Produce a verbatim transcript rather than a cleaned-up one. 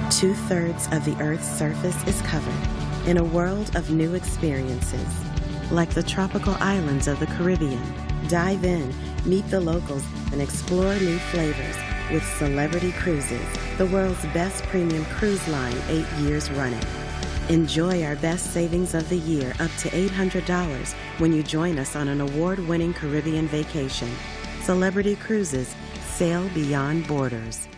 Two-thirds of the Earth's surface is covered in a world of new experiences, like the tropical islands of the Caribbean. Dive in, meet the locals, and explore new flavors with Celebrity Cruises, the world's best premium cruise line eight years running. Enjoy our best savings of the year, up to eight hundred dollars, when you join us on an award-winning Caribbean vacation. Celebrity Cruises, sail beyond borders.